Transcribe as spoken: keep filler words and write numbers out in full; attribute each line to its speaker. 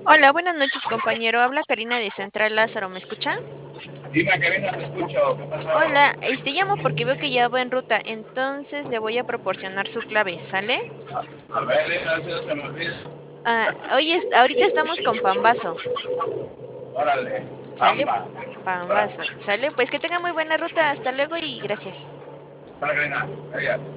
Speaker 1: Hola, buenas noches, compañero. Habla Karina de Central Lázaro, ¿me escucha?
Speaker 2: Dime, Karina, te escucho. ¿Qué pasó?
Speaker 1: Hola, este llamo porque veo que ya va en ruta, entonces le voy a proporcionar su clave, ¿sale?
Speaker 2: A ver, dime, a ver si no se me olvida.
Speaker 1: Ah, hoy es, ahorita estamos con Pambazo,
Speaker 2: Órale,
Speaker 1: ¿sale?
Speaker 2: pamba. Órale,
Speaker 1: Pambazo, ¿sale? Pues que tenga muy buena ruta, hasta luego y gracias.
Speaker 2: hola, Karina. Adiós.